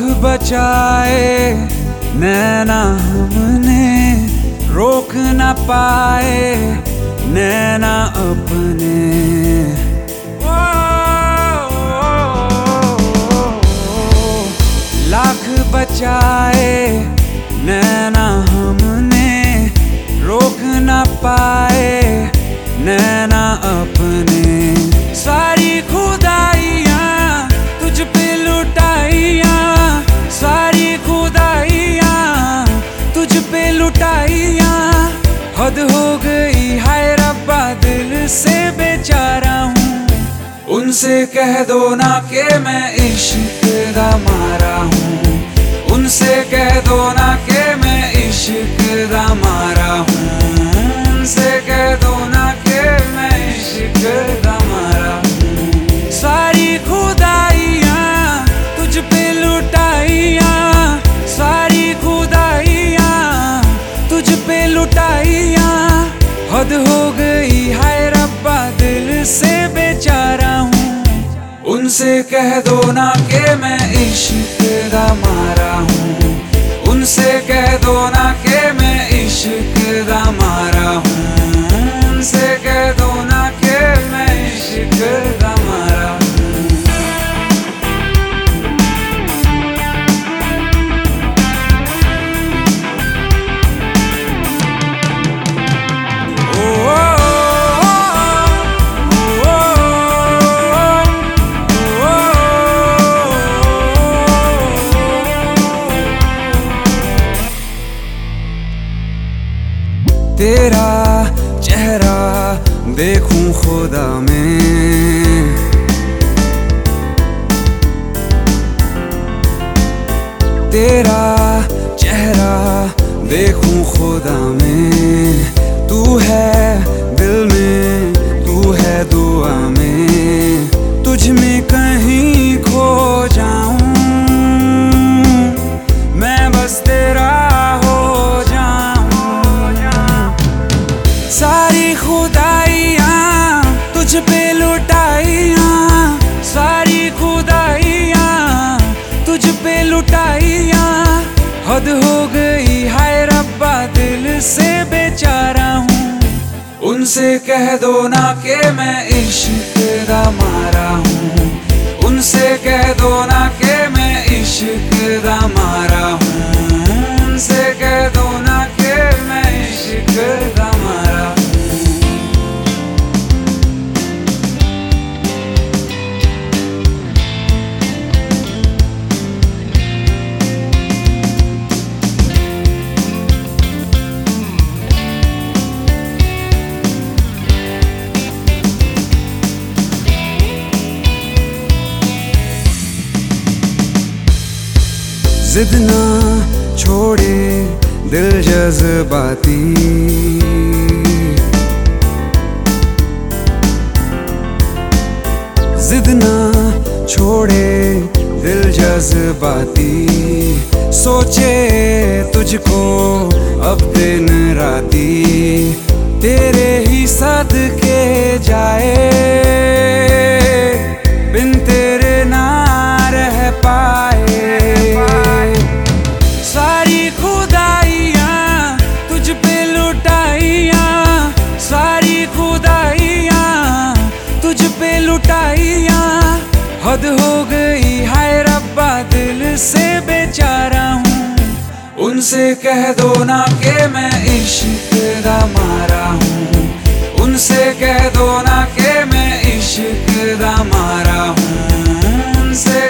बचाए नैना हमने, रोक न पाए नैना अपने। लाख बचाए नैना हमने, रोक न पाए नैना अपने। सारी खुदाइयाँ तुझ पे लुटाइयाँ, सारी खुदाइयाँ तुझ पे लुटाइयाँ। हद हो गई हाय रब्बा, दिल से बेचारा हूँ। उनसे कह दो ना कि मैं इश्क दा मारा हूँ, उनसे कह दो ना कि मैं इश्क दा मारा हूँ। उनसे कह दो ना कि मैं इश्क दा मारा हूँ। सारी खुदाइयाँ तुझ पे लुटाइयाँ, सारी खुदाइयाँ तुझ पे लुटाइयाँ। हद हो गई हाय रब्बा, दिल से बेचारा हूँ। उनसे कह दो ना कि मैं इश्क दा मारा हूँ, उनसे कह दो ना कि मैं इश्क दा मारा हूँ। उनसे कह दो ना कि मैं इश्क दा मारा हूँ। तेरा चेहरा देखूं खुदा में, तेरा चेहरा देखूं खुदा में। तू है दिल में, तू है दुआ में, तुझ में कहीं खो जाऊं मैं, बस तेरा सारी खुदाइयाँ तुझ पे लुटाइयाँ, सारी खुदाइयाँ तुझ पे लुटाइयाँ। हद हो गई हाय रब्बा, दिल से बेचारा हूँ। उनसे कह दो ना कि मैं इश्क दा मारा हूँ, उनसे कह दो ना कि मैं इश्क दा मारा हूँ। उनसे कह दो ना कि मैं इश्क दा मारा हूँ। जिद ना छोड़े दिल जज्बाती, जिद ना छोड़े दिल जज्बाती। सोचे तुझको अब दिन राती, तेरे ही सदके जाए बिन तेरे ना रह पाए। सारी खुदाइयाँ तुझ पे लुटाइयाँ, सारी खुदाइयाँ तुझ पे लुटाइयाँ। हद हो गई हाय रब्बा, दिल से बेचारा हूँ। उनसे कह दो ना कि मैं इश्क दा मारा हूँ, उनसे कह दो ना कि मैं इश्क दा मारा हूँ। उनसे